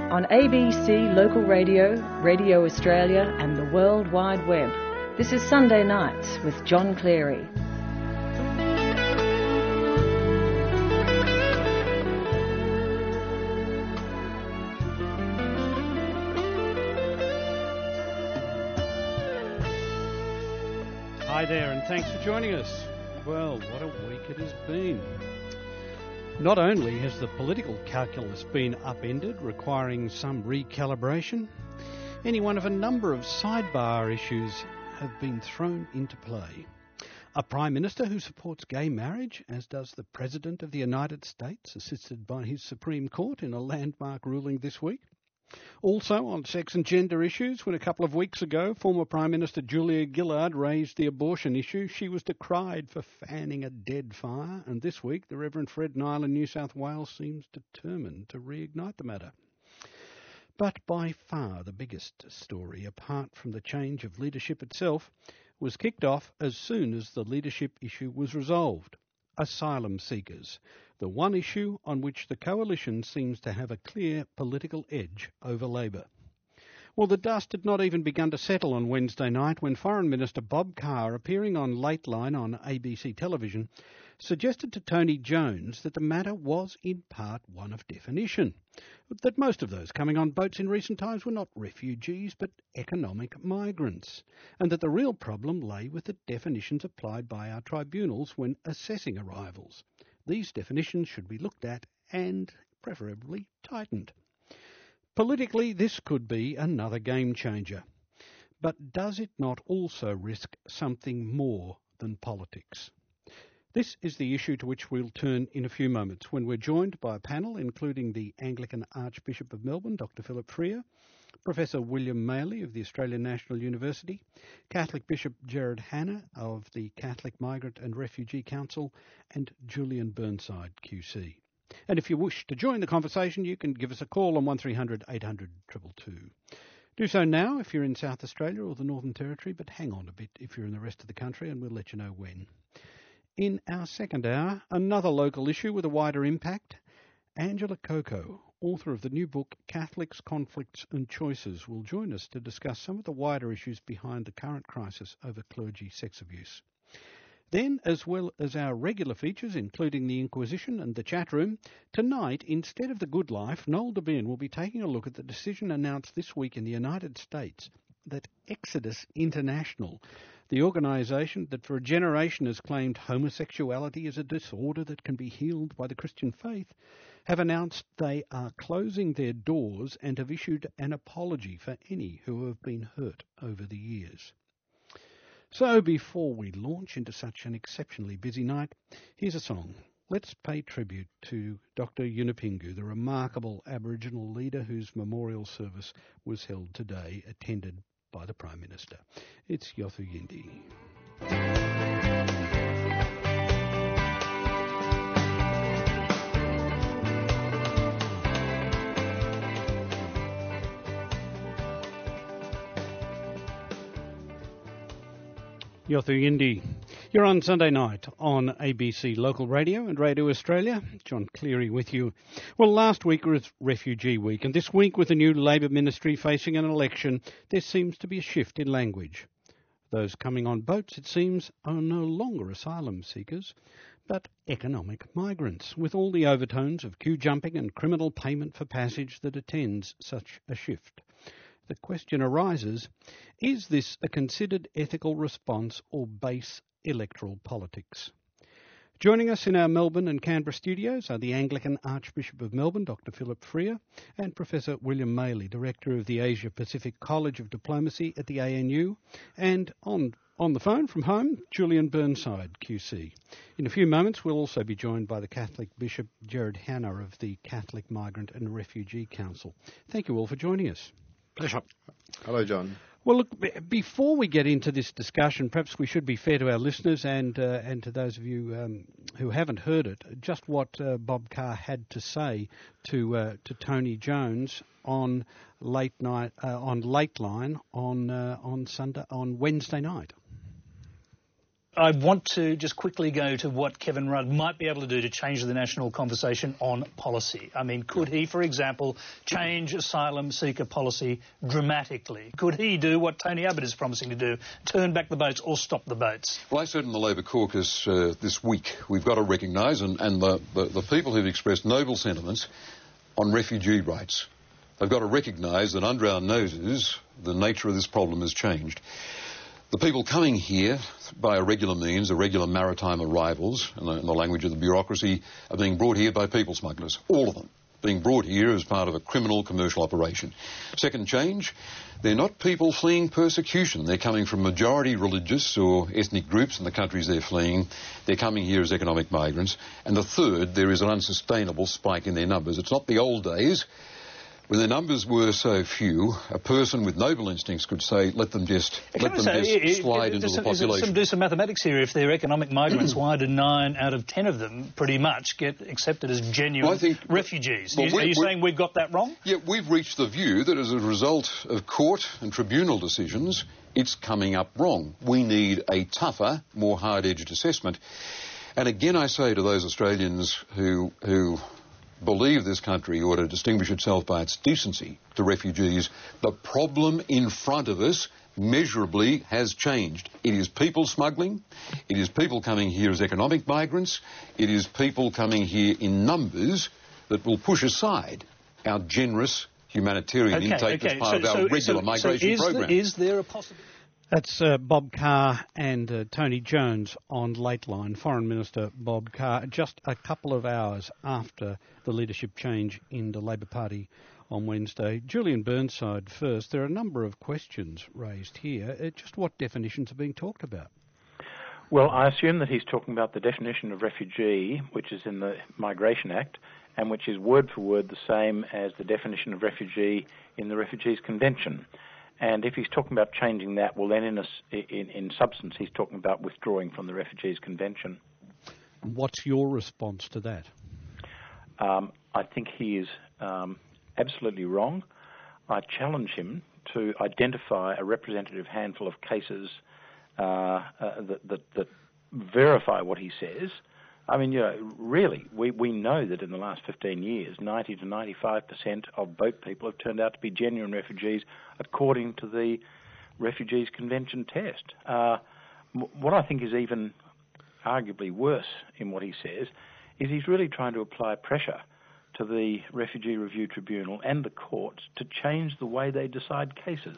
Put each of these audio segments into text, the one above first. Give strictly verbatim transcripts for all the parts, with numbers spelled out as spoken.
on A B C Local Radio, Radio Australia and the World Wide Web. This is Sunday Nights with John Cleary. Hi there, and thanks for joining us. Well, what a week it has been. Not only has the political calculus been upended, requiring some recalibration, any one of a number of sidebar issues have been thrown into play. A Prime Minister who supports gay marriage, as does the President of the United States, assisted by his Supreme Court in a landmark ruling this week. Also on sex and gender issues, when a couple of weeks ago former Prime Minister Julia Gillard raised the abortion issue, she was decried for fanning a dead fire, and this week the Reverend Fred Nile in New South Wales seems determined to reignite the matter. But by far the biggest story, apart from the change of leadership itself, was kicked off as soon as the leadership issue was resolved. Asylum seekers, the one issue on which the coalition seems to have a clear political edge over Labor. Well, the dust had not even begun to settle on Wednesday night when Foreign Minister Bob Carr, appearing on Lateline on A B C television, suggested to Tony Jones that the matter was in part one of definition, that most of those coming on boats in recent times were not refugees but economic migrants, and that the real problem lay with the definitions applied by our tribunals when assessing arrivals. These definitions should be looked at and, preferably, tightened. Politically, this could be another game changer. But does it not also risk something more than politics? This is the issue to which we'll turn in a few moments when we're joined by a panel including the Anglican Archbishop of Melbourne, Doctor Philip Freer, Professor William Maley of the Australian National University, Catholic Bishop Gerard Hanna of the Catholic Migrant and Refugee Council, and Julian Burnside Q C. And if you wish to join the conversation, you can give us a call on one three hundred eight hundred two two two. Do so now if you're in South Australia or the Northern Territory, but hang on a bit if you're in the rest of the country and we'll let you know when. In our second hour, another local issue with a wider impact. Angela Coco, author of the new book Catholics, Conflicts and Choices, will join us to discuss some of the wider issues behind the current crisis over clergy sex abuse. Then, as well as our regular features, including the Inquisition and the chat room, tonight, instead of The Good Life, Noel Debien will be taking a look at the decision announced this week in the United States that Exodus International, the organisation that for a generation has claimed homosexuality is a disorder that can be healed by the Christian faith, have announced they are closing their doors and have issued an apology for any who have been hurt over the years. So before we launch into such an exceptionally busy night, here's a song. Let's pay tribute to Doctor Yunupingu, the remarkable Aboriginal leader whose memorial service was held today, attended by the Prime Minister. It's Yothu Yindi. Yothu Yindi. You're on Sunday night on A B C Local Radio and Radio Australia. John Cleary with you. Well, last week was Refugee Week, and this week with the new Labor ministry facing an election, there seems to be a shift in language. Those coming on boats, it seems, are no longer asylum seekers, but economic migrants, with all the overtones of queue jumping and criminal payment for passage that attends such a shift. The question arises, is this a considered ethical response or base electoral politics? Joining us in our Melbourne and Canberra studios are the Anglican Archbishop of Melbourne, Doctor Philip Freer, and Professor William Maley, Director of the Asia Pacific College of Diplomacy at the A N U, and on on the phone from home, Julian Burnside Q C. In a few moments, we'll also be joined by the Catholic Bishop Gerard Hanna of the Catholic Migrant and Refugee Council. Thank you all for joining us. Pleasure. Hello, John. Well, look, b- before we get into this discussion, perhaps we should be fair to our listeners and uh, and to those of you um, who haven't heard it, just what uh, Bob Carr had to say to uh, to Tony Jones on late night uh, on Lateline on uh, on Sunday on Wednesday night. I want to just quickly go to what Kevin Rudd might be able to do to change the national conversation on policy. I mean, could he, for example, change asylum seeker policy dramatically? Could he do what Tony Abbott is promising to do, turn back the boats or stop the boats? Well, I said in the Labor caucus uh, this week, we've got to recognise, and, and the, the, the people who've expressed noble sentiments on refugee rights, they've got to recognise that under our noses, the nature of this problem has changed. The people coming here by irregular means, irregular maritime arrivals, in the, in the language of the bureaucracy, are being brought here by people smugglers, all of them, being brought here as part of a criminal commercial operation. Second change, they're not people fleeing persecution. They're coming from majority religious or ethnic groups in the countries they're fleeing. They're coming here as economic migrants. And the third, there is an unsustainable spike in their numbers. It's not the old days when their numbers were so few, a person with noble instincts could say, let them just, let them say, just it, slide it, into some, the population. Some, do some mathematics here. If they're economic migrants, why do nine out of ten of them pretty much get accepted as genuine well, I think, refugees? Well, you, are you saying we've got that wrong? Yeah, we've reached the view that as a result of court and tribunal decisions, it's coming up wrong. We need a tougher, more hard-edged assessment. And again, I say to those Australians who who... believe this country ought to distinguish itself by its decency to refugees, the problem in front of us measurably has changed. It is people smuggling, it is people coming here as economic migrants, it is people coming here in numbers that will push aside our generous humanitarian okay, intake okay. as part so, of our so, regular so, migration so is program. The, is there a possibility? That's uh, Bob Carr and uh, Tony Jones on Lateline. Foreign Minister Bob Carr, just a couple of hours after the leadership change in the Labor Party on Wednesday. Julian Burnside first. There are a number of questions raised here. Uh, just what definitions are being talked about? Well, I assume that he's talking about the definition of refugee, which is in the Migration Act, and which is word for word the same as the definition of refugee in the Refugees Convention. And if he's talking about changing that, well, then in, a, in, in substance, he's talking about withdrawing from the Refugees Convention. What's your response to that? Um, I think he is um, absolutely wrong. I challenge him to identify a representative handful of cases uh, uh, that, that, that verify what he says. I mean, you know, really, we, we know that in the last fifteen years, ninety to ninety-five percent of boat people have turned out to be genuine refugees according to the Refugees Convention test. Uh, what I think is even arguably worse in what he says is he's really trying to apply pressure to the Refugee Review Tribunal and the courts to change the way they decide cases.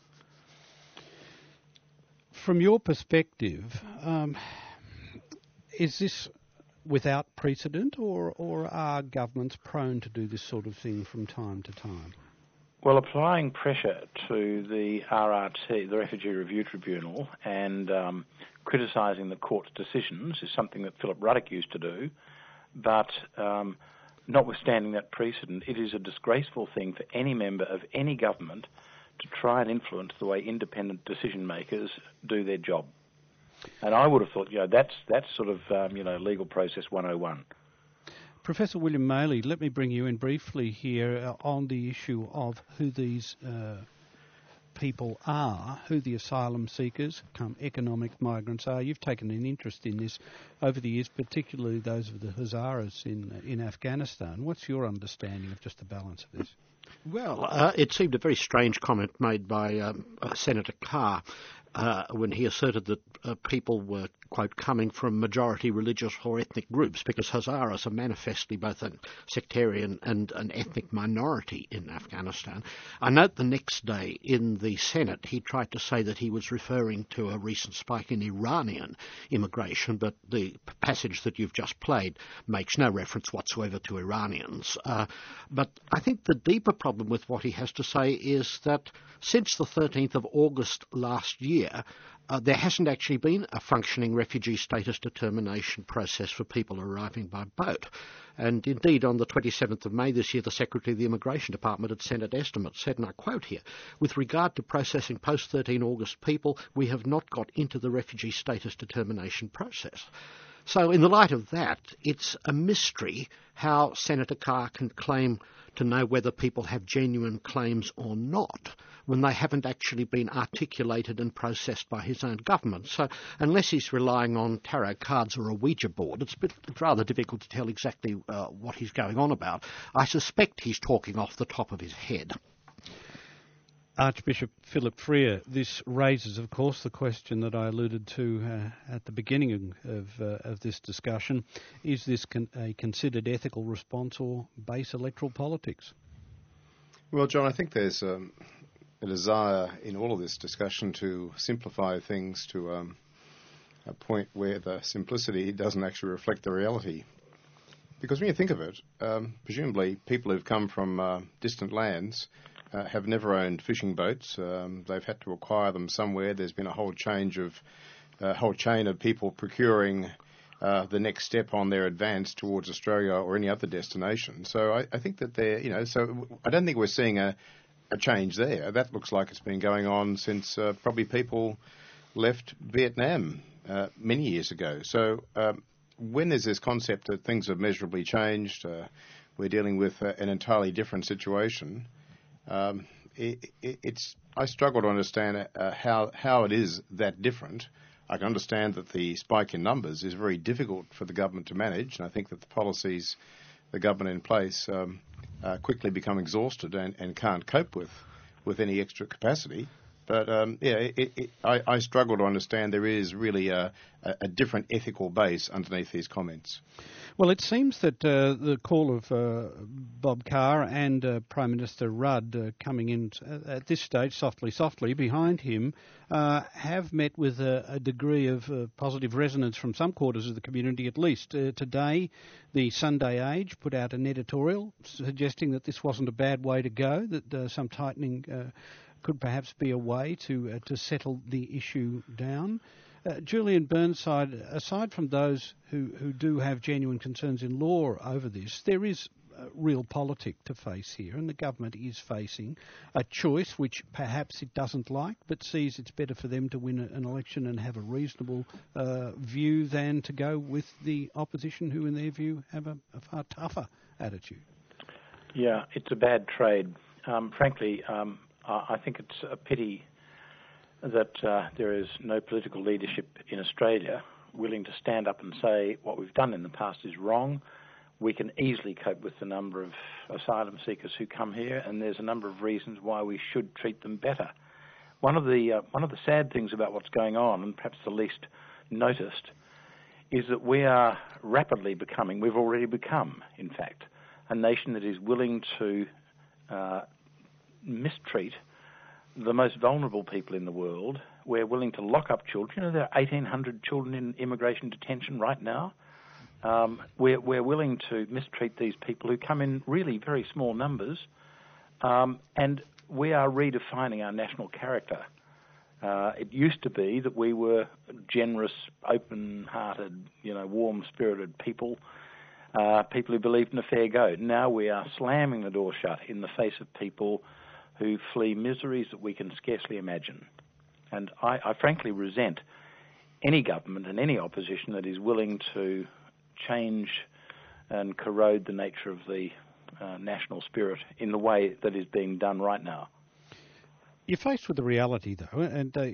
From your perspective, um, is this without precedent, or, or are governments prone to do this sort of thing from time to time? Well, applying pressure to the R R T, the Refugee Review Tribunal, and um, criticising the court's decisions is something that Philip Ruddock used to do, but um, notwithstanding that precedent, it is a disgraceful thing for any member of any government to try and influence the way independent decision makers do their job. And I would have thought, you know, that's that's sort of, um, you know, legal process one oh one. Professor William Maley, let me bring you in briefly here uh, on the issue of who these uh, people are, who the asylum seekers, come economic migrants are. You've taken an interest in this over the years, particularly those of the Hazaras in in Afghanistan. What's your understanding of just the balance of this? Well, uh, it seemed a very strange comment made by um, uh, Senator Carr uh, when he asserted that uh, people were, quote, coming from majority religious or ethnic groups, because Hazaras are manifestly both a sectarian and an ethnic minority in Afghanistan. I note the next day in the Senate he tried to say that he was referring to a recent spike in Iranian immigration, but the passage that you've just played makes no reference whatsoever to Iranians. Uh, but I think the deeper problem with what he has to say is that since the thirteenth of August last year, Uh, there hasn't actually been a functioning refugee status determination process for people arriving by boat. And indeed, on the twenty-seventh of May this year, the Secretary of the Immigration Department at Senate estimate said, and I quote here, "With regard to processing post thirteen August people, we have not got into the refugee status determination process." So in the light of that, it's a mystery how Senator Carr can claim to know whether people have genuine claims or not when they haven't actually been articulated and processed by his own government. So unless he's relying on tarot cards or a Ouija board, it's, a bit, it's rather difficult to tell exactly uh, what he's going on about. I suspect he's talking off the top of his head. Archbishop Philip Freer, this raises, of course, the question that I alluded to uh, at the beginning of, uh, of this discussion. Is this con- a considered ethical response or base electoral politics? Well, John, I think there's um, a desire in all of this discussion to simplify things to um, a point where the simplicity doesn't actually reflect the reality. Because when you think of it, um, presumably people who've come from uh, distant lands Uh, have never owned fishing boats. Um, they've had to acquire them somewhere. There's been a whole change of, uh, whole chain of people procuring uh, the next step on their advance towards Australia or any other destination. So I, I think that they're, you know, so I don't think we're seeing a, a change there. That looks like it's been going on since uh, probably people left Vietnam uh, many years ago. So um, when there's this concept that things have measurably changed, uh, we're dealing with uh, an entirely different situation. Um, it, it, it's I struggle to understand uh, how how it is that different. I can understand that the spike in numbers is very difficult for the government to manage, and I think that the policies the government in place um, uh, quickly become exhausted and, and can't cope with with any extra capacity. But um, yeah, it, it, I, I struggle to understand there is really a, a different ethical base underneath these comments. Well, it seems that uh, the call of uh, Bob Carr and uh, Prime Minister Rudd uh, coming in at this stage, softly, softly, behind him, uh, have met with a, a degree of uh, positive resonance from some quarters of the community at least. Uh, today, the Sunday Age put out an editorial suggesting that this wasn't a bad way to go, that uh, some tightening uh, could perhaps be a way to uh, to settle the issue down. Uh, Julian Burnside, aside from those who, who do have genuine concerns in law over this, there is uh, real politic to face here, and the government is facing a choice which perhaps it doesn't like, but sees it's better for them to win an election and have a reasonable uh, view than to go with the opposition, who in their view have a, a far tougher attitude. Yeah, it's a bad trade. Um, frankly, um, I think it's a pity that uh, there is no political leadership in Australia willing to stand up and say what we've done in the past is wrong. We can easily cope with the number of asylum seekers who come here, and there's a number of reasons why we should treat them better. One of the uh, one of the sad things about what's going on, and perhaps the least noticed, is that we are rapidly becoming, we've already become, in fact, a nation that is willing to uh, mistreat the most vulnerable people in the world. We're willing to lock up children. You know, there are eighteen hundred children in immigration detention right now. Um, we're, we're willing to mistreat these people who come in really very small numbers, um, and we are redefining our national character. Uh, it used to be that we were generous, open-hearted, you know, warm-spirited people, uh, people who believed in a fair go. Now we are slamming the door shut in the face of people who flee miseries that we can scarcely imagine. And I, I frankly resent any government and any opposition that is willing to change and corrode the nature of the uh, national spirit in the way that is being done right now. You're faced with the reality, though, and uh,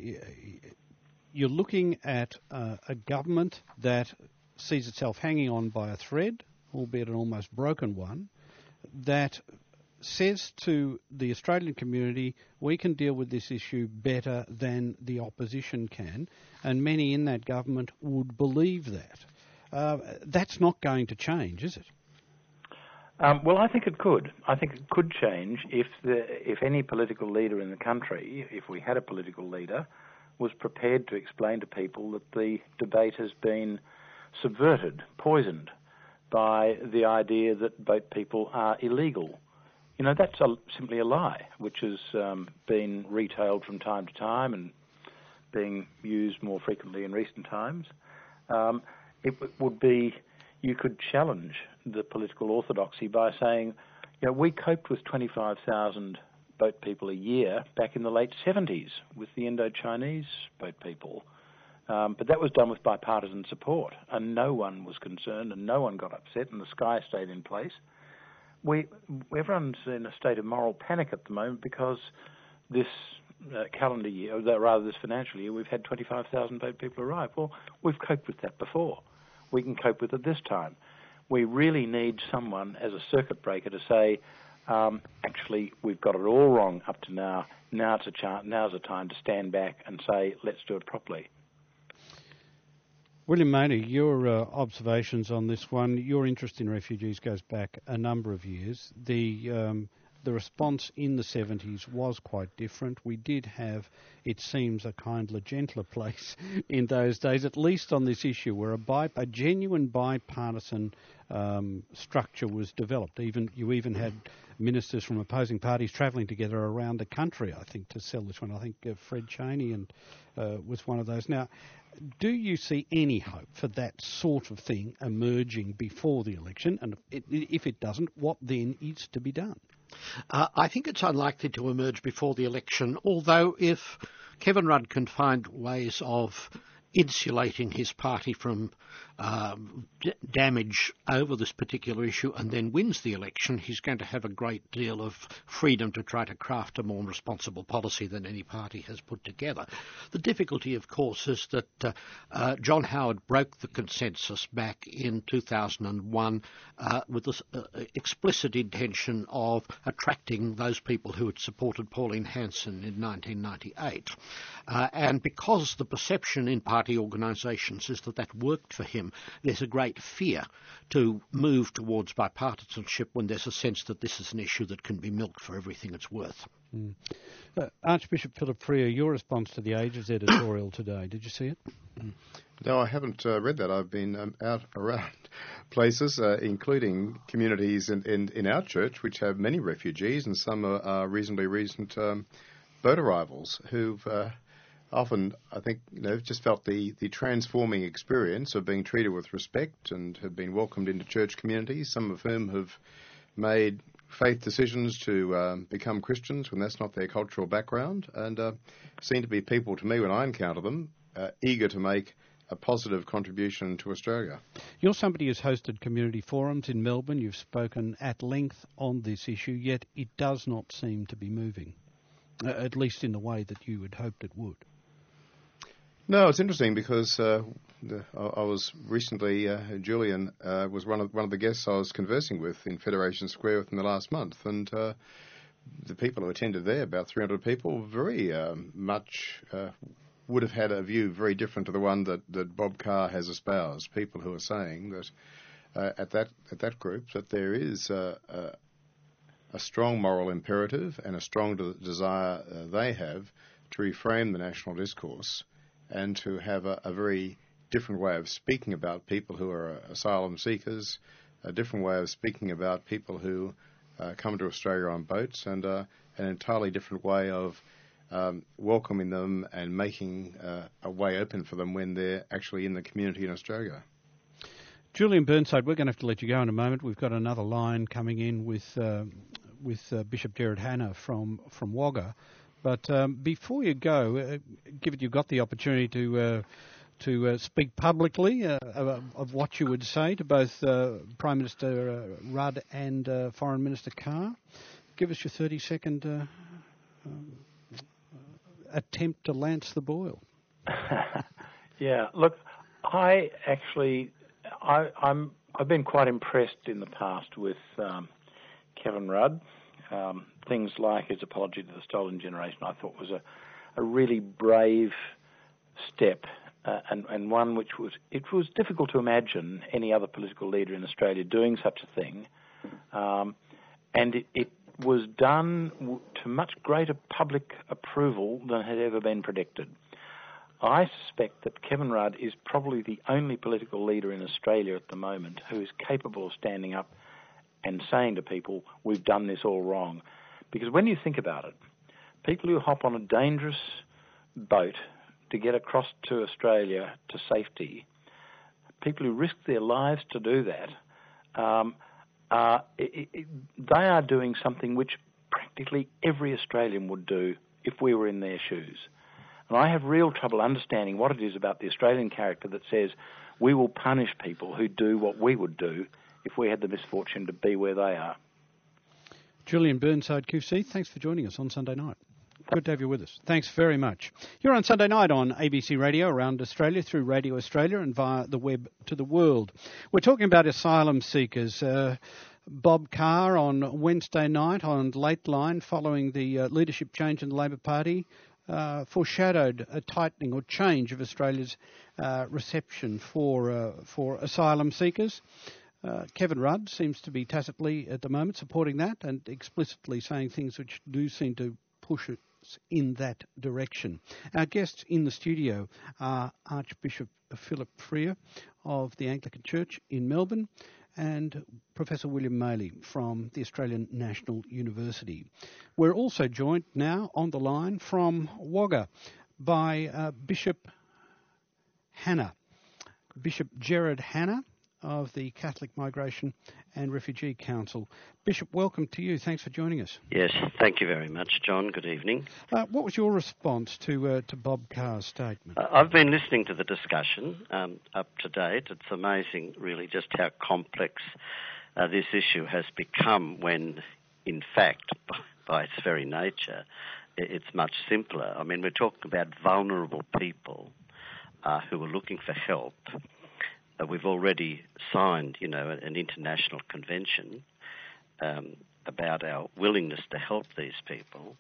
you're looking at uh, a government that sees itself hanging on by a thread, albeit an almost broken one, that says to the Australian community, we can deal with this issue better than the opposition can, and many in that government would believe that. Uh, that's not going to change, is it? Um, well, I think it could. I think it could change if the, if any political leader in the country, if we had a political leader, was prepared to explain to people that the debate has been subverted, poisoned by the idea that boat people are illegal. You know, that's a, simply a lie, which has um, been retailed from time to time and being used more frequently in recent times. Um, it w- would be, you could challenge the political orthodoxy by saying, you know, we coped with twenty-five thousand boat people a year back in the late seventies with the Indo-Chinese boat people. Um, but that was done with bipartisan support, and no one was concerned, and no one got upset, and the sky stayed in place. We, everyone's in a state of moral panic at the moment because this uh, calendar year, or rather this financial year, we've had twenty-five thousand boat people arrive. Well, we've coped with that before. We can cope with it this time. We really need someone as a circuit breaker to say, um, actually, we've got it all wrong up to now. Now it's a chance, now's a time to stand back and say, let's do it properly. William Mayney, your uh, observations on this one, your interest in refugees goes back a number of years. The um, the response in the seventies was quite different. We did have, it seems, a kindler, gentler place in those days, at least on this issue, where a, bi- a genuine bipartisan um, structure was developed. Even you even had ministers from opposing parties travelling together around the country, I think, to sell this one. I think uh, Fred Chaney and uh, was one of those. Now, do you see any hope for that sort of thing emerging before the election? And if it, if it doesn't, what then is to be done? Uh, I think it's unlikely to emerge before the election, although if Kevin Rudd can find ways of insulating his party from um, d- damage over this particular issue and then wins the election, he's going to have a great deal of freedom to try to craft a more responsible policy than any party has put together. The difficulty, of course, is that uh, uh, John Howard broke the consensus back in two thousand one uh, with this uh, explicit intention of attracting those people who had supported Pauline Hanson in nineteen ninety-eight. Uh, and because the perception in party organisations is that that worked for him, there's a great fear to move towards bipartisanship when there's a sense that this is an issue that can be milked for everything it's worth. Mm. Uh, Archbishop Philip Freer, your response to the Age's editorial today, did you see it? Mm. No, I haven't uh, read that. I've been um, out around places, uh, including communities in, in, in our church, which have many refugees, and some are, are reasonably recent um, boat arrivals who've uh, often, I think, you know, just felt the, the transforming experience of being treated with respect and have been welcomed into church communities, some of whom have made faith decisions to um, become Christians when that's not their cultural background, and uh, seem to be people, to me, when I encounter them, uh, eager to make a positive contribution to Australia. You're somebody who's hosted community forums in Melbourne. You've spoken at length on this issue, yet it does not seem to be moving, uh, at least in the way that you had hoped it would. No, it's interesting because uh, the, I, I was recently, uh, Julian uh, was one of one of the guests I was conversing with in Federation Square within the last month, and uh, the people who attended there, about three hundred people, very um, much uh, would have had a view very different to the one that, that Bob Carr has espoused. People who are saying that uh, at that at that group that there is uh, a, a strong moral imperative and a strong de- desire uh, they have to reframe the national discourse and to have a, a very different way of speaking about people who are asylum seekers, a different way of speaking about people who uh, come to Australia on boats, and uh, an entirely different way of um, welcoming them and making uh, a way open for them when they're actually in the community in Australia. Julian Burnside, we're going to have to let you go in a moment. We've got another line coming in with uh, with uh, Bishop Gerard Hanna from, from Wagga. But um, before you go, uh, given you've got the opportunity to uh, to uh, speak publicly uh, of, of what you would say to both uh, Prime Minister uh, Rudd and uh, Foreign Minister Carr, give us your thirty-second uh, um, attempt to lance the boil. Yeah, look, I actually, I, I'm, I've been quite impressed in the past with um, Kevin Rudd. Um, things like his apology to the Stolen Generation, I thought was a, a really brave step, uh, and, and one which was, it was difficult to imagine any other political leader in Australia doing such a thing, um, and it, it was done w- to much greater public approval than had ever been predicted. I suspect that Kevin Rudd is probably the only political leader in Australia at the moment who is capable of standing up and saying to people, we've done this all wrong. Because when you think about it, people who hop on a dangerous boat to get across to Australia to safety, people who risk their lives to do that, um, uh, it, it, they are doing something which practically every Australian would do if we were in their shoes. And I have real trouble understanding what it is about the Australian character that says we will punish people who do what we would do if we had the misfortune to be where they are. Julian Burnside Q C, thanks for joining us on Sunday night. Good to have you with us. Thanks very much. You're on Sunday night on A B C Radio around Australia, through Radio Australia and via the web to the world. We're talking about asylum seekers. Uh, Bob Carr on Wednesday night on Late Line, following the uh, leadership change in the Labor Party, uh, foreshadowed a tightening or change of Australia's uh, reception for uh, for asylum seekers. Uh, Kevin Rudd seems to be tacitly at the moment supporting that and explicitly saying things which do seem to push us in that direction. Our guests in the studio are Archbishop Philip Freer of the Anglican Church in Melbourne and Professor William Maley from the Australian National University. We're also joined now on the line from Wagga by uh, Bishop Hanna, Bishop Gerard Hanna of the Catholic Migration and Refugee Council. Bishop, welcome to you. Thanks for joining us. Yes, thank you very much, John. Good evening. Uh, what was your response to uh, to Bob Carr's statement? Uh, I've been listening to the discussion um, up to date. It's amazing, really, just how complex uh, this issue has become when, in fact, by its very nature, it's much simpler. I mean, we're talking about vulnerable people uh, who are looking for help. Uh, we've already signed, you know, an international convention um, about our willingness to help these people.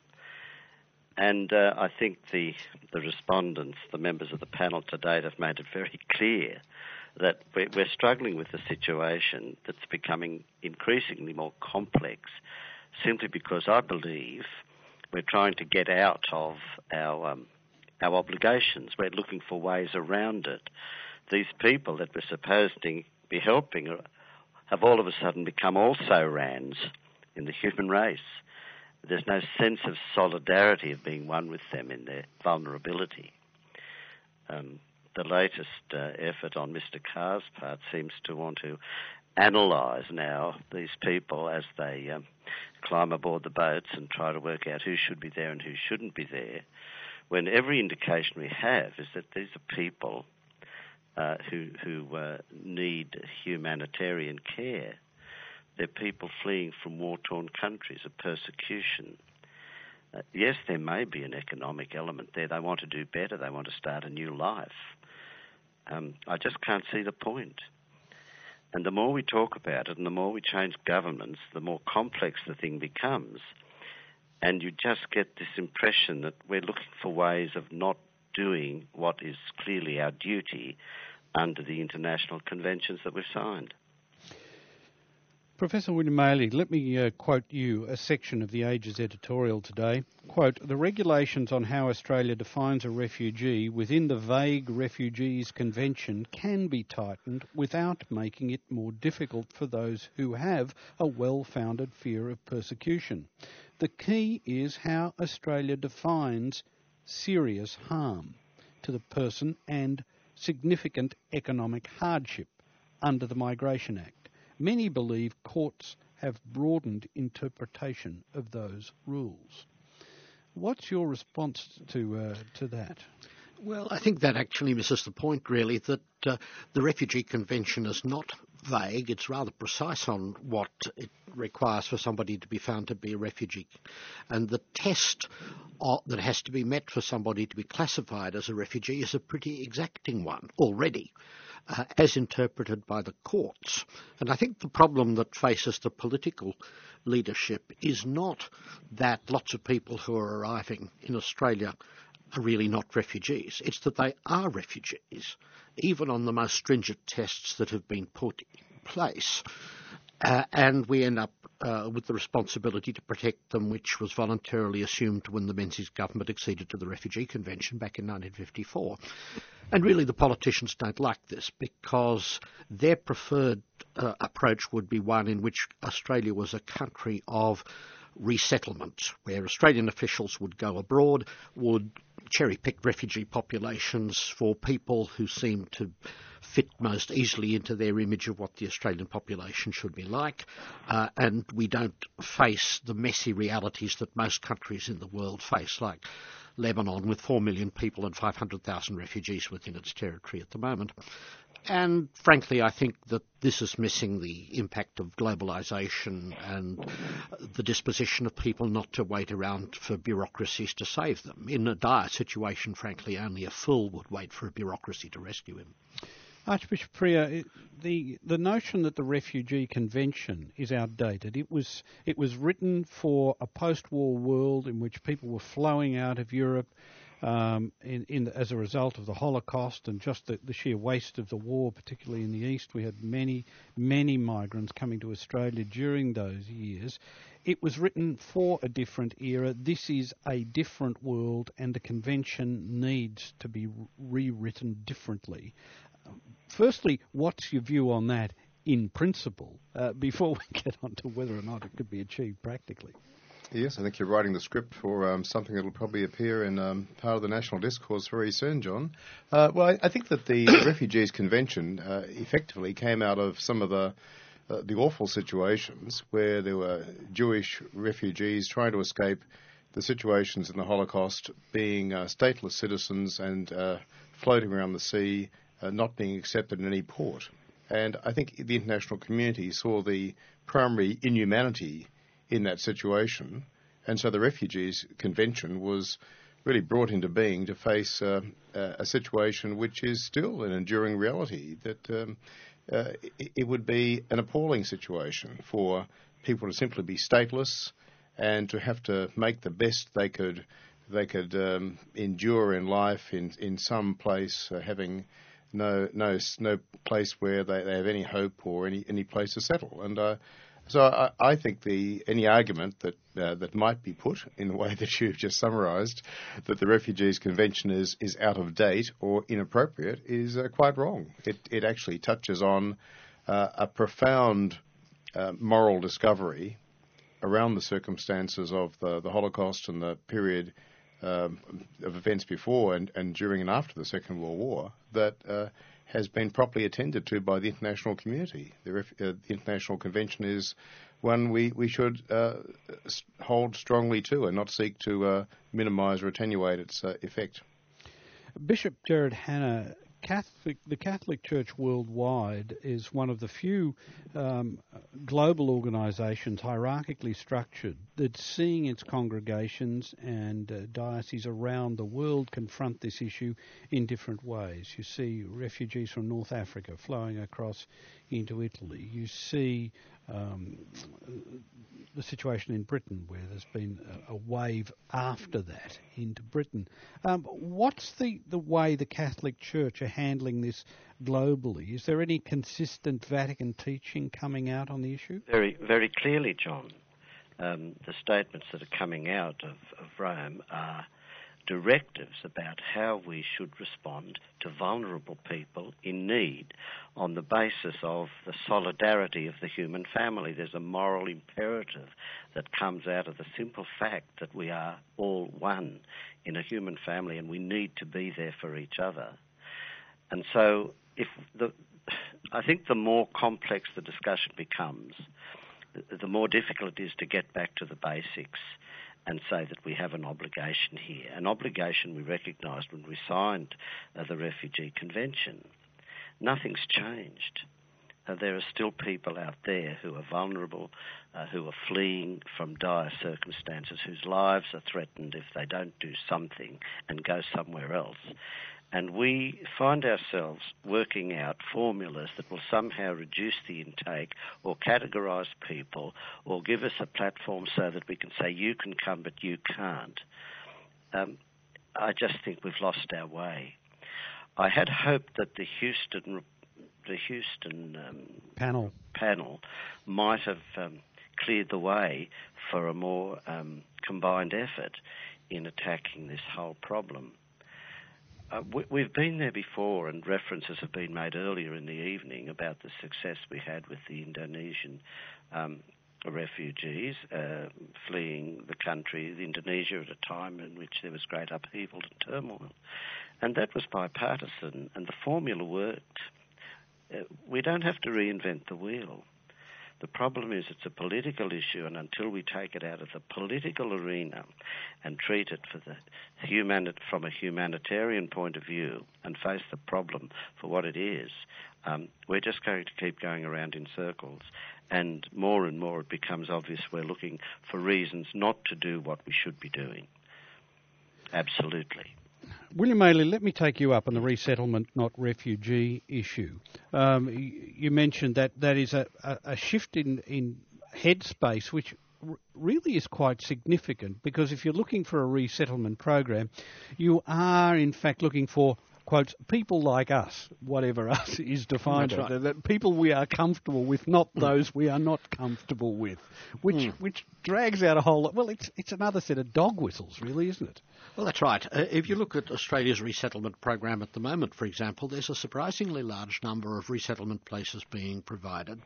And uh, I think the the respondents, the members of the panel to date, have made it very clear that we're, we're struggling with a situation that's becoming increasingly more complex, simply because I believe we're trying to get out of our um, our obligations. We're looking for ways around it. These people that we're supposed to be helping have all of a sudden become also rands in the human race. There's no sense of solidarity of being one with them in their vulnerability. Um, the latest uh, effort on Mister Carr's part seems to want to analyse now these people as they um, climb aboard the boats and try to work out who should be there and who shouldn't be there, when every indication we have is that these are people Uh, who, who uh, need humanitarian care. They're people fleeing from war-torn countries of persecution. Uh, yes, there may be an economic element there. They want to do better. They want to start a new life. Um, I just can't see the point. And the more we talk about it and the more we change governments, the more complex the thing becomes. And you just get this impression that we're looking for ways of not doing what is clearly our duty under the international conventions that we've signed. Professor William Maley, let me uh, quote you a section of the Age's editorial today. Quote, "The regulations on how Australia defines a refugee within the vague Refugees Convention can be tightened without making it more difficult for those who have a well-founded fear of persecution. The key is how Australia defines serious harm to the person and significant economic hardship under the Migration Act. Many believe courts have broadened interpretation of those rules." What's your response to uh, to that? Well, I think that actually misses the point, really, that uh, the Refugee Convention is not vague. It's rather precise on what it requires for somebody to be found to be a refugee. And the test uh, that has to be met for somebody to be classified as a refugee is a pretty exacting one already, uh, as interpreted by the courts. And I think the problem that faces the political leadership is not that lots of people who are arriving in Australia are really not refugees. It's that they are refugees, even on the most stringent tests that have been put in place. Uh, and we end up uh, with the responsibility to protect them, which was voluntarily assumed when the Menzies government acceded to the Refugee Convention back in nineteen fifty-four. And really the politicians don't like this, because their preferred uh, approach would be one in which Australia was a country of resettlement, where Australian officials would go abroad, would cherry-pick refugee populations for people who seem to fit most easily into their image of what the Australian population should be like, uh, and we don't face the messy realities that most countries in the world face, like Lebanon, with four million people and five hundred thousand refugees within its territory at the moment. And frankly, I think that this is missing the impact of globalisation and the disposition of people not to wait around for bureaucracies to save them. In a dire situation, frankly, only a fool would wait for a bureaucracy to rescue him. Archbishop Priya, the the notion that the Refugee Convention is outdated. It was it was written for a post-war world in which people were flowing out of Europe um, in, in as a result of the Holocaust and just the, the sheer waste of the war, particularly in the East. We had many many migrants coming to Australia during those years. It was written for a different era. This is a different world, and the convention needs to be rewritten differently. Firstly, what's your view on that in principle, uh, before we get on to whether or not it could be achieved practically? Yes, I think you're writing the script for um, something that will probably appear in um, part of the national discourse very soon, John. Uh, well, I, I think that the Refugees Convention uh, effectively came out of some of the uh, the awful situations where there were Jewish refugees trying to escape the situations in the Holocaust, being uh, stateless citizens and uh, floating around the sea, Uh, not being accepted in any port. And I think the international community saw the primary inhumanity in that situation, and so the Refugees Convention was really brought into being to face uh, a situation which is still an enduring reality, that um, uh, it, it would be an appalling situation for people to simply be stateless and to have to make the best they could they could um, endure in life in, in some place, uh, having No, no, no place where they, they have any hope or any, any place to settle, and uh, so I, I think the any argument that uh, that might be put in the way that you've just summarised, that the Refugees Convention is, is out of date or inappropriate, is uh, quite wrong. It it actually touches on uh, a profound uh, moral discovery around the circumstances of the, the Holocaust and the period Um, of events before and, and during and after the Second World War that uh, has been properly attended to by the international community. The, ref- uh, the International Convention is one we, we should uh, hold strongly to and not seek to uh, minimise or attenuate its uh, effect. Bishop Gerard Hanna, Catholic, the Catholic Church worldwide is one of the few um, global organisations hierarchically structured that's seeing its congregations and uh, dioceses around the world confront this issue in different ways. You see refugees from North Africa flowing across into Italy. You see um, the situation in Britain where there's been a, a wave after that into Britain. Um, what's the, the way the Catholic Church are handling this globally? Is there any consistent Vatican teaching coming out on the issue? Very, very clearly, John. Um, the statements that are coming out of, of Rome are directives about how we should respond to vulnerable people in need on the basis of the solidarity of the human family. There's a moral imperative that comes out of the simple fact that we are all one in a human family and we need to be there for each other. And so if the, I think the more complex the discussion becomes, the more difficult it is to get back to the basics and say that we have an obligation here, an obligation we recognised when we signed uh, the Refugee Convention. Nothing's changed. Uh, there are still people out there who are vulnerable, uh, who are fleeing from dire circumstances, whose lives are threatened if they don't do something and go somewhere else. And we find ourselves working out formulas that will somehow reduce the intake or categorise people or give us a platform so that we can say, you can come but you can't. Um, I just think we've lost our way. I had hoped that the Houston the Houston um, panel panel might have um, cleared the way for a more um, combined effort in attacking this whole problem. Uh, we, we've been there before, and references have been made earlier in the evening about the success we had with the Indonesian um, refugees uh, fleeing the country, Indonesia, at a time in which there was great upheaval and turmoil. And that was bipartisan, and the formula worked. Uh, we don't have to reinvent the wheel. The problem is it's a political issue, and until we take it out of the political arena and treat it for the humani- from a humanitarian point of view and face the problem for what it is, um, we're just going to keep going around in circles. And more and more it becomes obvious we're looking for reasons not to do what we should be doing. Absolutely. William Maley, let me take you up on the resettlement, not refugee issue. Um, you, you mentioned that that is a, a, a shift in, in headspace, which r- really is quite significant, because if you're looking for a resettlement program, you are in fact looking for, quotes, people like us, whatever us is defined as, right. that people we are comfortable with, not mm. those we are not comfortable with, which mm. which drags out a whole lot. Well, it's it's another set of dog whistles, really, isn't it? Well, that's right. Uh, if you look at Australia's resettlement program at the moment, for example, there's a surprisingly large number of resettlement places being provided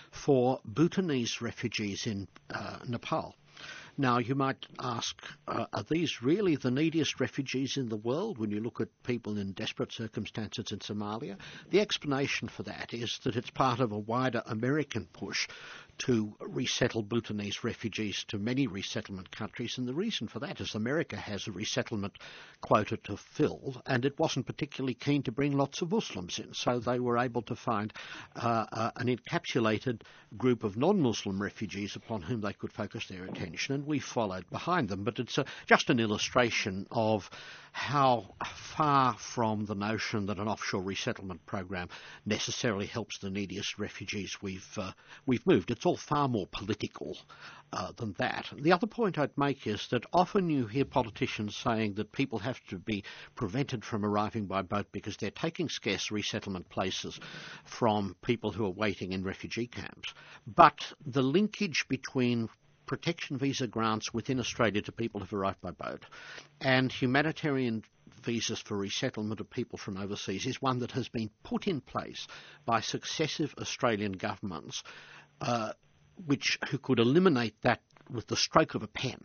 for Bhutanese refugees in uh, Nepal. Now, you might ask, uh, are these really the neediest refugees in the world when you look at people in desperate circumstances in Somalia? The explanation for that is that it's part of a wider American push to resettle Bhutanese refugees to many resettlement countries, and the reason for that is America has a resettlement quota to fill, and it wasn't particularly keen to bring lots of Muslims in, so they were able to find uh, uh, an encapsulated group of non-Muslim refugees upon whom they could focus their attention, and we followed behind them. But it's a, just an illustration of how far from the notion that an offshore resettlement program necessarily helps the neediest refugees we've uh, we've moved. It's all far more political uh, than that. The other point I'd make is that often you hear politicians saying that people have to be prevented from arriving by boat because they're taking scarce resettlement places from people who are waiting in refugee camps. But the linkage between protection visa grants within Australia to people who've arrived by boat and humanitarian visas for resettlement of people from overseas is one that has been put in place by successive Australian governments, uh, which who could eliminate that with the stroke of a pen.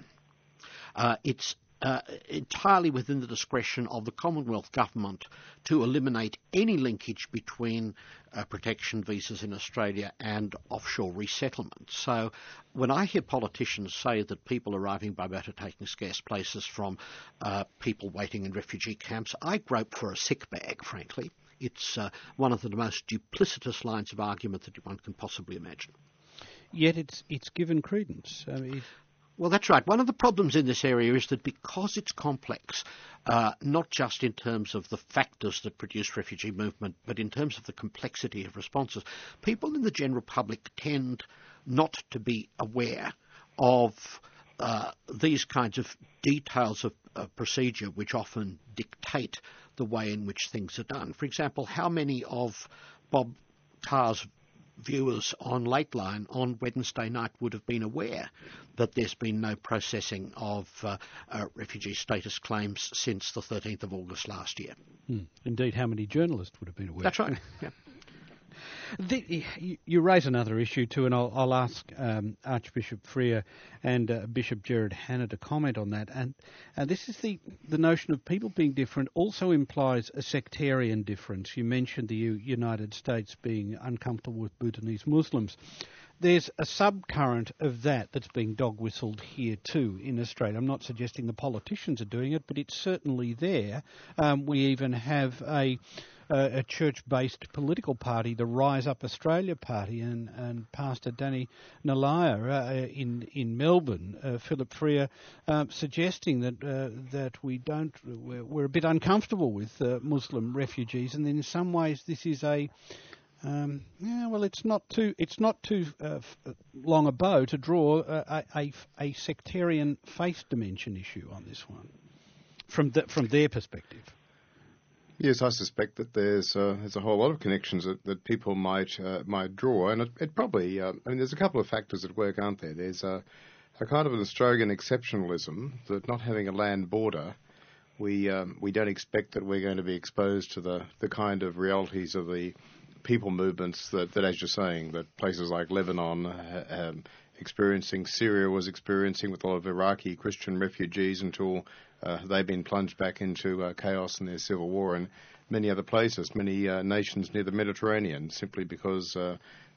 Uh, it's Uh, entirely within the discretion of the Commonwealth Government to eliminate any linkage between uh, protection visas in Australia and offshore resettlement. So when I hear politicians say that people arriving by boat are taking scarce places from uh, people waiting in refugee camps, I grope for a sick bag, frankly. It's uh, one of the most duplicitous lines of argument that one can possibly imagine. Yet it's it's given credence. I mean, Well, that's right. One of the problems in this area is that because it's complex, uh, not just in terms of the factors that produce refugee movement, but in terms of the complexity of responses, people in the general public tend not to be aware of uh, these kinds of details of uh, procedure which often dictate the way in which things are done. For example, how many of Bob Carr's viewers on Lateline on Wednesday night would have been aware that there's been no processing of uh, uh, refugee status claims since the thirteenth of August last year. Hmm. Indeed, how many journalists would have been aware? That's right. Yeah. The, you, you raise another issue too, and I'll, I'll ask um, Archbishop Freer and uh, Bishop Gerard Hanna to comment on that. And uh, this is the, the notion of people being different also implies a sectarian difference. You mentioned the U- United States being uncomfortable with Bhutanese Muslims. There's a subcurrent of that that's being dog-whistled here too in Australia. I'm not suggesting the politicians are doing it, but it's certainly there. Um, we even have a... Uh, a church-based political party, the Rise Up Australia Party, and, and Pastor Danny Nalaya uh, in in Melbourne, uh, Philip Freer, uh, suggesting that uh, that we don't, we're, we're a bit uncomfortable with uh, Muslim refugees, and in some ways this is a um, yeah, well, it's not too it's not too uh, f- long a bow to draw a, a, a sectarian faith dimension issue on this one from the, from their perspective. Yes, I suspect that there's uh, there's a whole lot of connections that, that people might uh, might draw, and it, it probably uh, I mean there's a couple of factors at work, aren't there? There's a, a kind of an Australian exceptionalism that not having a land border, we um, we don't expect that we're going to be exposed to the, the kind of realities of the people movements that, that as you're saying, that places like Lebanon uh, um, experiencing, Syria was experiencing with a lot of Iraqi Christian refugees until uh, they've been plunged back into uh, chaos in their civil war, and many other places, many uh, nations near the Mediterranean, simply because uh,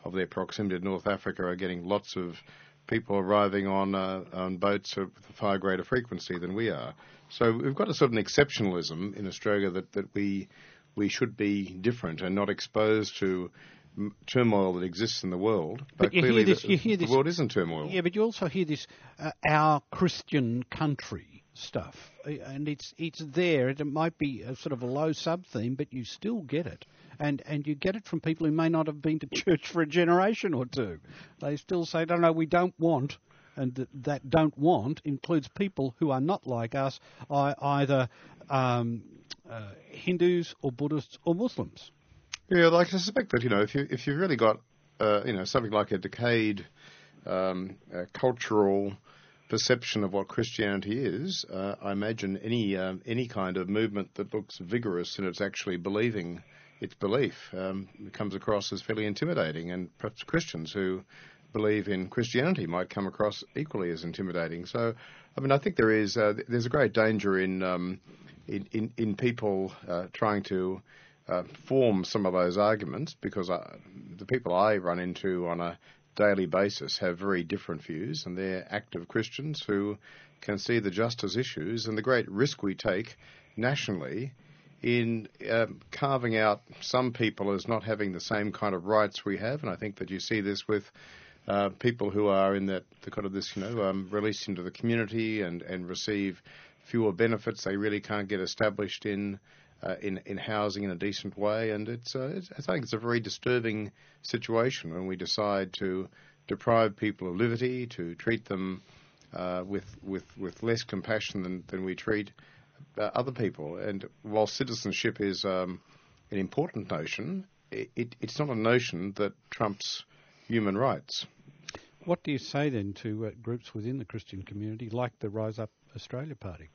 of their proximity to North Africa are getting lots of people arriving on uh, on boats with a far greater frequency than we are. So we've got a sort of an exceptionalism in Australia that, that we we should be different and not exposed to m- turmoil that exists in the world. But, but you clearly hear this, the, you hear the this, world is in turmoil. Yeah, but you also hear this uh, our Christian country stuff, and it's it's there. It might be a sort of a low sub-theme, but you still get it. And and you get it from people who may not have been to church for a generation or two. They still say, no, no, we don't want, and th- that don't want includes people who are not like us, either um, uh, Hindus or Buddhists or Muslims. Yeah, like I suspect that, you know, if, you, if you've really got, uh, you know, something like a decayed um, uh, cultural perception of what Christianity is, uh, I imagine any um, any kind of movement that looks vigorous in its actually believing its belief um, comes across as fairly intimidating, and perhaps Christians who believe in Christianity might come across equally as intimidating. So, I mean, I think there is uh, there's a great danger in um, in, in, in people uh, trying to uh, form some of those arguments, because I, the people I run into on a daily basis have very different views, and they're active Christians who can see the justice issues and the great risk we take nationally in um, carving out some people as not having the same kind of rights we have. And I think that you see this with uh, people who are in that the kind of this, you know, um, released into the community and, and receive fewer benefits. They really can't get established in uh, in, in housing in a decent way. And it's, uh, it's I think it's a very disturbing situation when we decide to deprive people of liberty, to treat them uh, with, with, with less compassion than, than we treat Uh, other people. And while citizenship is um, an important notion, it, it, it's not a notion that trumps human rights. What do you say then to uh, groups within the Christian community, like the Rise Up Australia Party?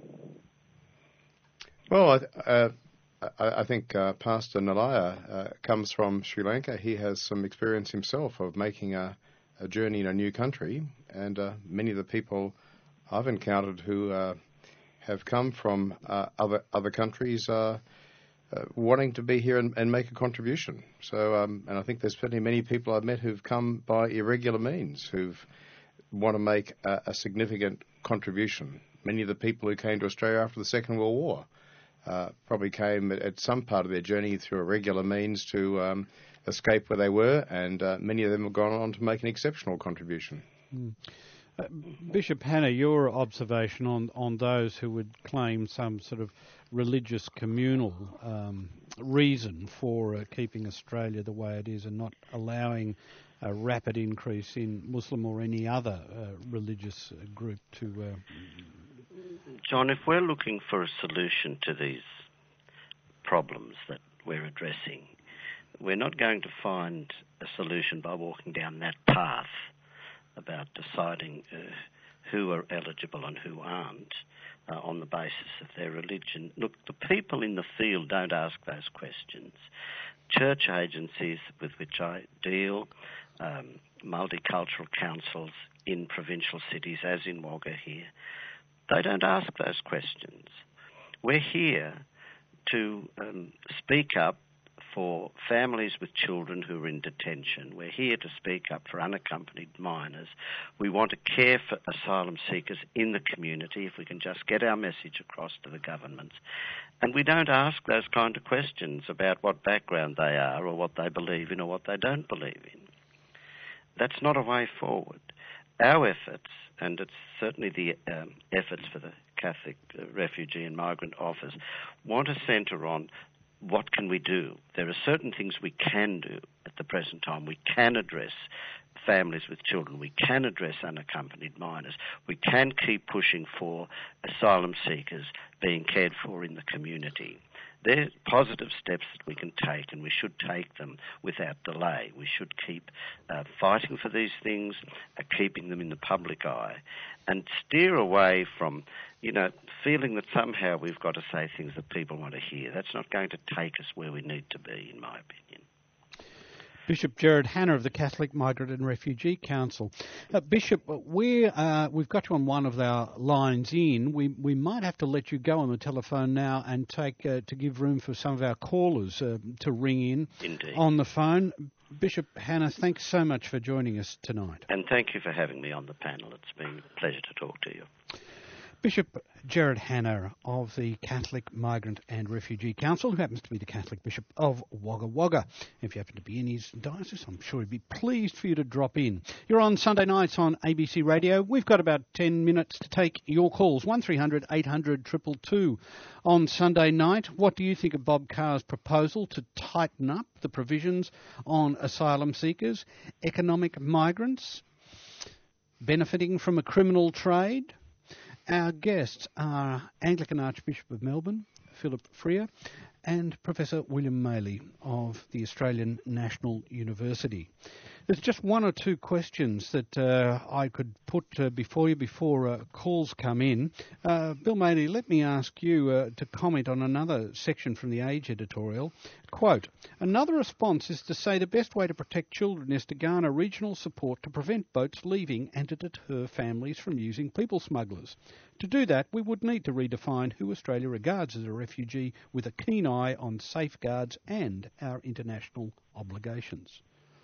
Well, I, uh, I, I think uh, Pastor Nalaya uh, comes from Sri Lanka. He has some experience himself of making a, a journey in a new country, and uh, many of the people I've encountered who uh, have come from uh, other other countries uh, uh, wanting to be here and, and make a contribution. So, um, and I think there's certainly many people I've met who've come by irregular means, who've want to make a, a significant contribution. Many of the people who came to Australia after the Second World War uh, probably came at, at some part of their journey through irregular means to um, escape where they were, and uh, many of them have gone on to make an exceptional contribution. Mm. Uh, Bishop Hanna, your observation on, on those who would claim some sort of religious communal um, reason for uh, keeping Australia the way it is and not allowing a rapid increase in Muslim or any other uh, religious group to... Uh... John, if we're looking for a solution to these problems that we're addressing, we're not going to find a solution by walking down that path about deciding uh, who are eligible and who aren't uh, on the basis of their religion. Look, the people in the field don't ask those questions. Church agencies with which I deal, um, multicultural councils in provincial cities, as in Wagga here, they don't ask those questions. We're here to um, speak up for families with children who are in detention. We're here to speak up for unaccompanied minors. We want to care for asylum seekers in the community if we can just get our message across to the governments. And we don't ask those kind of questions about what background they are or what they believe in or what they don't believe in. That's not a way forward. Our efforts, and it's certainly the um, efforts for the Catholic uh, Refugee and Migrant Office, want to centre on what can we do? There are certain things we can do at the present time. We can address families with children. We can address unaccompanied minors. We can keep pushing for asylum seekers being cared for in the community. They're positive steps that we can take, and we should take them without delay. We should keep uh, fighting for these things, uh, keeping them in the public eye, and steer away from, you know, feeling that somehow we've got to say things that people want to hear. That's not going to take us where we need to be, in my opinion. Bishop Gerard Hanna of the Catholic Migrant and Refugee Council. Uh, Bishop, we're, uh, we've got you on one of our lines in. We we might have to let you go on the telephone now and take uh, to give room for some of our callers uh, to ring in Indeed. on the phone. Bishop Hanna, thanks so much for joining us tonight. And thank you for having me on the panel. It's been a pleasure to talk to you. Bishop Gerard Hanna of the Catholic Migrant and Refugee Council, who happens to be the Catholic Bishop of Wagga Wagga. If you happen to be in his diocese, I'm sure he'd be pleased for you to drop in. You're on Sunday nights on A B C Radio. We've got about ten minutes to take your calls. one three hundred eight hundred two two two on Sunday night. What do you think of Bob Carr's proposal to tighten up the provisions on asylum seekers, economic migrants, benefiting from a criminal trade? Our guests are Anglican Archbishop of Melbourne, Philip Freer, and Professor William Maley of the Australian National University. There's just one or two questions that uh, I could put uh, before you before uh, calls come in. Uh, Bill Maley, let me ask you uh, to comment on another section from the Age editorial. Quote, another response is to say the best way to protect children is to garner regional support to prevent boats leaving and to deter families from using people smugglers. To do that, we would need to redefine who Australia regards as a refugee with a keen eye on safeguards and our international obligations.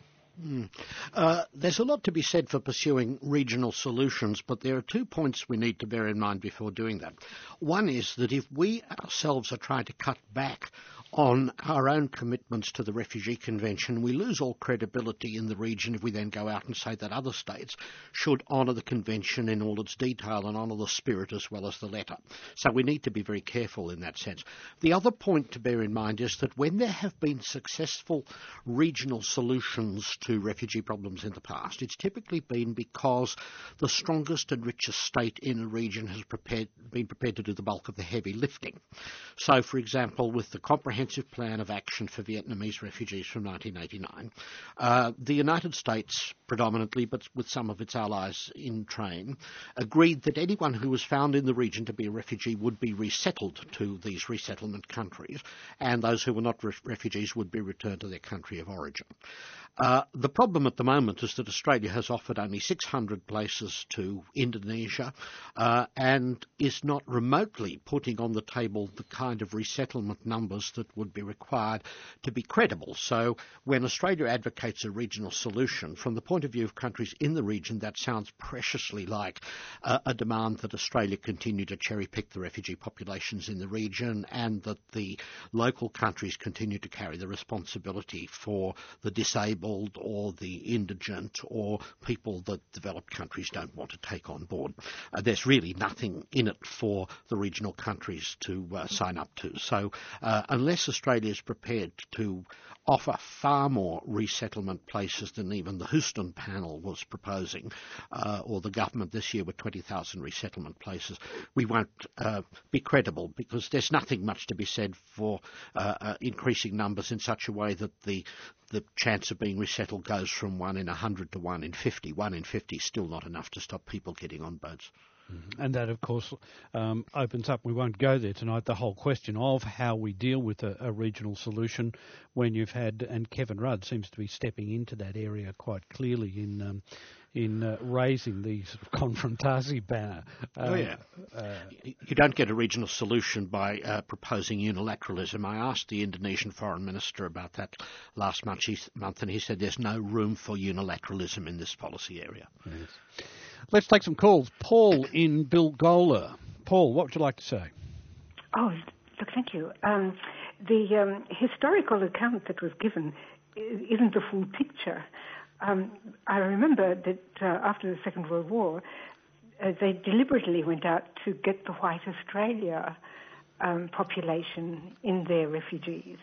Mm. Uh, there's a lot to be said for pursuing regional solutions, but there are two points we need to bear in mind before doing that. One is that if we ourselves are trying to cut back on our own commitments to the Refugee Convention, we lose all credibility in the region if we then go out and say that other states should honour the Convention in all its detail and honour the spirit as well as the letter. So we need to be very careful in that sense. The other point to bear in mind is that when there have been successful regional solutions to refugee problems in the past, it's typically been because the strongest and richest state in a region has prepared, been prepared to do the bulk of the heavy lifting. So, for example, with the Comprehensive Plan of Action for Vietnamese Refugees from nineteen eighty-nine, uh, the United States predominantly, but with some of its allies in train, agreed that anyone who was found in the region to be a refugee would be resettled to these resettlement countries, and those who were not re- refugees would be returned to their country of origin. Uh, the problem at the moment is that Australia has offered only six hundred places to Indonesia uh, and is not remotely putting on the table the kind of resettlement numbers that would be required to be credible. So when Australia advocates a regional solution, from the point of view of countries in the region, that sounds preciously like uh, a demand that Australia continue to cherry-pick the refugee populations in the region and that the local countries continue to carry the responsibility for the disabled or the indigent or people that developed countries don't want to take on board. Uh, there's really nothing in it for the regional countries to uh, sign up to. So uh, unless Australia is prepared to offer far more resettlement places than even the Houston panel was proposing, uh, or the government this year with twenty thousand resettlement places, we won't uh, be credible, because there's nothing much to be said for uh, uh, increasing numbers in such a way that the the chance of being resettled goes from one in a hundred to one in fifty. One in fifty is still not enough to stop people getting on boats. Mm-hmm. And that, of course, um, opens up, we won't go there tonight, the whole question of how we deal with a, a regional solution when you've had, and Kevin Rudd seems to be stepping into that area quite clearly in um, in uh, raising the sort of confrontasi banner. Uh, oh, yeah. Uh, you don't get a regional solution by uh, proposing unilateralism. I asked the Indonesian foreign minister about that last month, he, month, and he said there's no room for unilateralism in this policy area. Yes. Let's take some calls. Paul in Bilgola. Paul, what would you like to say? Oh, look, thank you. Um, the um, historical account that was given isn't the full picture. Um, I remember that uh, after the Second World War, uh, they deliberately went out to get the white Australia um, population in their refugees.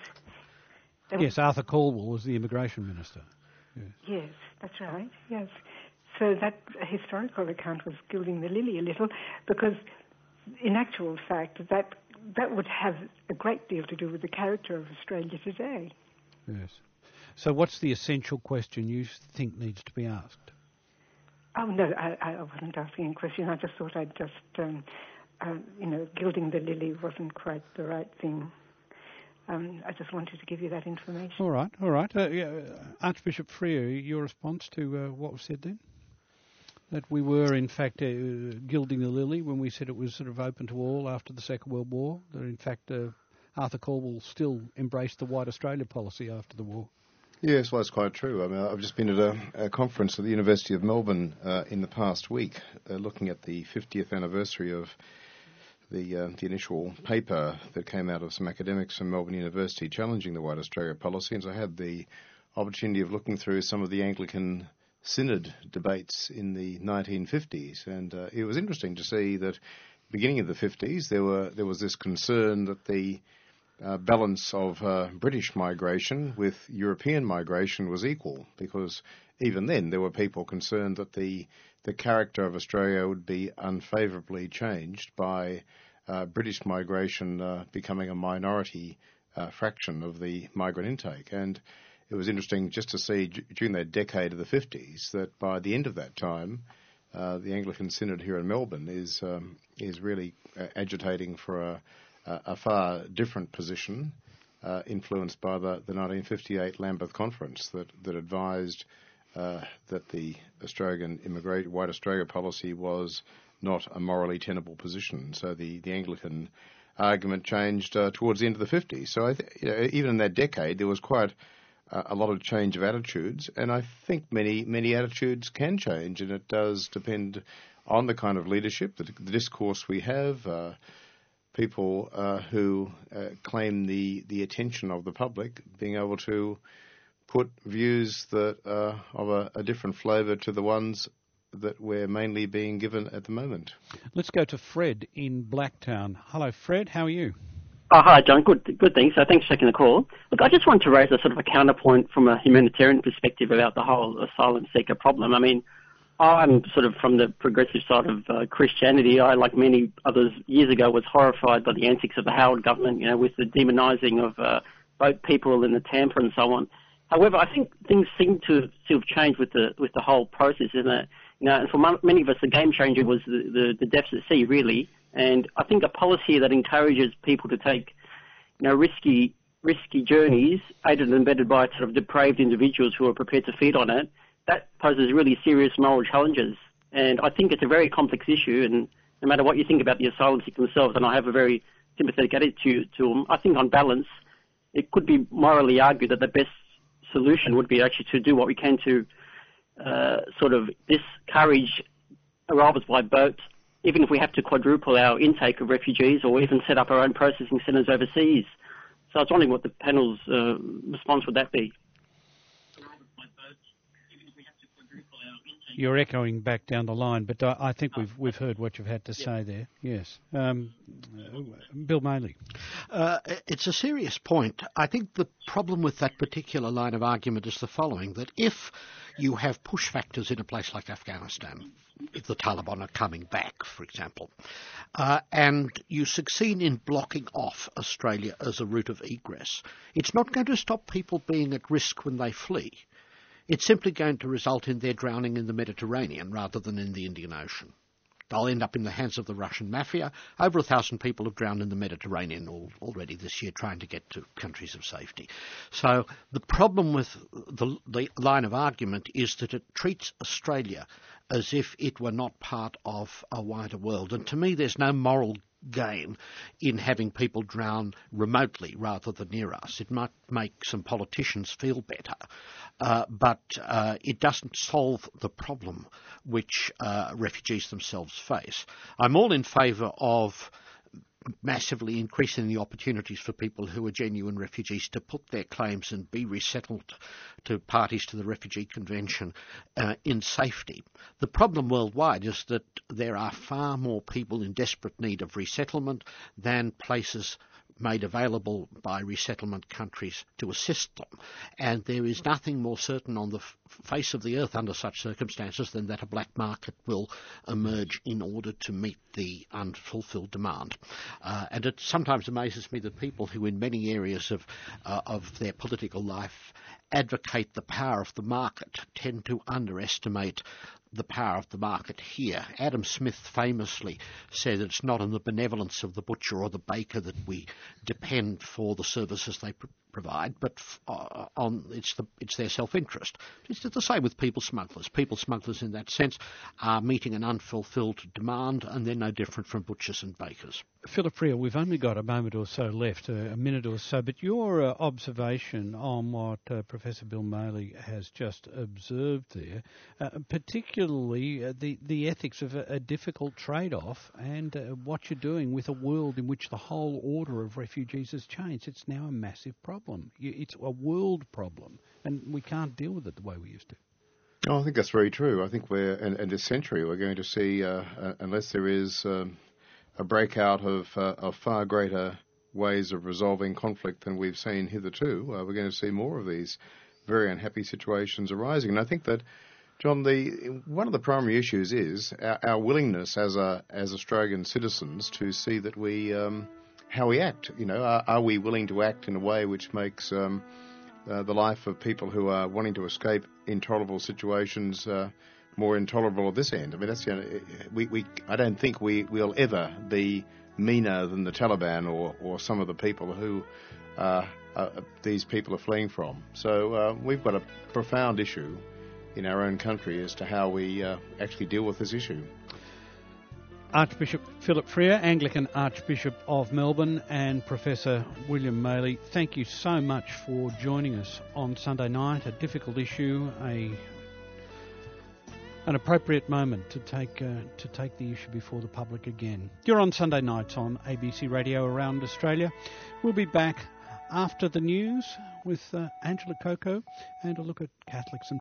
They yes, were... Arthur Caldwell was the immigration minister. Yes, yes, that's right, yes. So that historical account was gilding the lily a little, because in actual fact that that would have a great deal to do with the character of Australia today. Yes. So what's the essential question you think needs to be asked? Oh, no, I, I wasn't asking a question. I just thought I'd just, um, uh, you know, gilding the lily wasn't quite the right thing. Um, I just wanted to give you that information. All right, all right. Uh, yeah, Archbishop Freer, your response to uh, what was said then? That we were, in fact, uh, gilding the lily when we said it was sort of open to all after the Second World War, that in fact uh, Arthur Caldwell still embraced the White Australia policy after the war. Yes, well, that's quite true. I mean, I've just been at a, a conference at the University of Melbourne uh, in the past week, uh, looking at the fiftieth anniversary of the uh, the initial paper that came out of some academics from Melbourne University challenging the White Australia policy. And so I had the opportunity of looking through some of the Anglican Synod debates in the nineteen fifties, and uh, it was interesting to see that beginning of the fifties there were there was this concern that the Uh, balance of uh, British migration with European migration was equal, because even then there were people concerned that the the character of Australia would be unfavourably changed by uh, British migration uh, becoming a minority uh, fraction of the migrant intake. And it was interesting just to see d- during that decade of the fifties that by the end of that time, uh, the Anglican Synod here in Melbourne is um, is really uh, agitating for a a far different position, uh, influenced by the, the nineteen fifty-eight Lambeth Conference that, that advised uh, that the Australian immigrate, White Australia policy was not a morally tenable position. So the, the Anglican argument changed uh, towards the end of the fifties. So I th- you know, even in that decade, there was quite uh, a lot of change of attitudes, and I think many, many attitudes can change, and it does depend on the kind of leadership, the, the discourse we have, uh, people uh, who uh, claim the, the attention of the public, being able to put views that are of a, a different flavour to the ones that we're mainly being given at the moment. Let's go to Fred in Blacktown. Hello, Fred. How are you? Oh, hi, John. Good, good, thanks. So thanks for taking the call. Look, I just wanted to raise a sort of a counterpoint from a humanitarian perspective about the whole asylum seeker problem. I mean, I'm sort of from the progressive side of uh, Christianity. I, like many others years ago, was horrified by the antics of the Howard government, you know, with the demonising of uh, boat people in the Tampa and so on. However, I think things seem to, to have changed with the with the whole process, isn't it? You know, and for many of us, the game changer was the, the, the depths at sea, really. And I think a policy that encourages people to take, you know, risky risky journeys, aided and abetted by sort of depraved individuals who are prepared to feed on it, that poses really serious moral challenges. And I think it's a very complex issue, and no matter what you think about the asylum seekers themselves, and I have a very sympathetic attitude to them, I think on balance, it could be morally argued that the best solution would be actually to do what we can to uh, sort of discourage arrivals by boat, even if we have to quadruple our intake of refugees or even set up our own processing centres overseas. So I was wondering what the panel's uh, response would that be. You're echoing back down the line, but uh, I think we've we've heard what you've had to say there. Yes, um, uh, Bill Maley. Uh, it's a serious point. I think the problem with that particular line of argument is the following: that if you have push factors in a place like Afghanistan, if the Taliban are coming back, for example, uh, and you succeed in blocking off Australia as a route of egress, it's not going to stop people being at risk when they flee. It's simply going to result in their drowning in the Mediterranean rather than in the Indian Ocean. They'll end up in the hands of the Russian mafia. Over a thousand people have drowned in the Mediterranean already this year trying to get to countries of safety. So the problem with the, the line of argument is that it treats Australia as if it were not part of a wider world. And to me, there's no moral gain in having people drown remotely rather than near us. It might make some politicians feel better, uh, but uh, it doesn't solve the problem which uh, refugees themselves face. I'm all in favour of massively increasing the opportunities for people who are genuine refugees to put their claims and be resettled to parties to the Refugee Convention uh, in safety. The problem worldwide is that there are far more people in desperate need of resettlement than places made available by resettlement countries to assist them. And there is nothing more certain on the f- face of the earth under such circumstances than that a black market will emerge in order to meet the unfulfilled demand. Uh, and it sometimes amazes me that people who in many areas of, uh, of their political life advocate the power of the market tend to underestimate the power of the market here. Adam Smith famously said it's not on the benevolence of the butcher or the baker that we depend for the services they pr- provide, but uh, on it's the it's their self-interest. It's the same with people smugglers. People smugglers, in that sense, are meeting an unfulfilled demand, and they're no different from butchers and bakers. Philip Freer, we've only got a moment or so left, a, a minute or so, but your uh, observation on what uh, Professor Bill Maley has just observed there, uh, particularly uh, the, the ethics of a, a difficult trade-off and uh, what you're doing with a world in which the whole order of refugees has changed. It's now a massive problem. It's a world problem, and we can't deal with it the way we used to. Oh, I think that's very true. I think we're, in, in this century, we're going to see, uh, uh, unless there is um, a breakout of, uh, of far greater ways of resolving conflict than we've seen hitherto, uh, we're going to see more of these very unhappy situations arising. And I think that, John, the one of the primary issues is our, our willingness as a as Australian citizens to see that we um, how we act. You know, are, are we willing to act in a way which makes um, uh, the life of people who are wanting to escape intolerable situations uh, more intolerable at this end? I mean, that's you know, we we I don't think we will ever be meaner than the Taliban or or some of the people who uh, uh, these people are fleeing from. So uh, we've got a profound issue in our own country as to how we uh, actually deal with this issue. Archbishop Philip Freer, Anglican Archbishop of Melbourne, and Professor William Maley, thank you so much for joining us on Sunday night. A difficult issue, a an appropriate moment to take uh, to take the issue before the public again. You're on Sunday nights on A B C Radio around Australia. We'll be back after the news with uh, Angela Coco and a look at Catholics and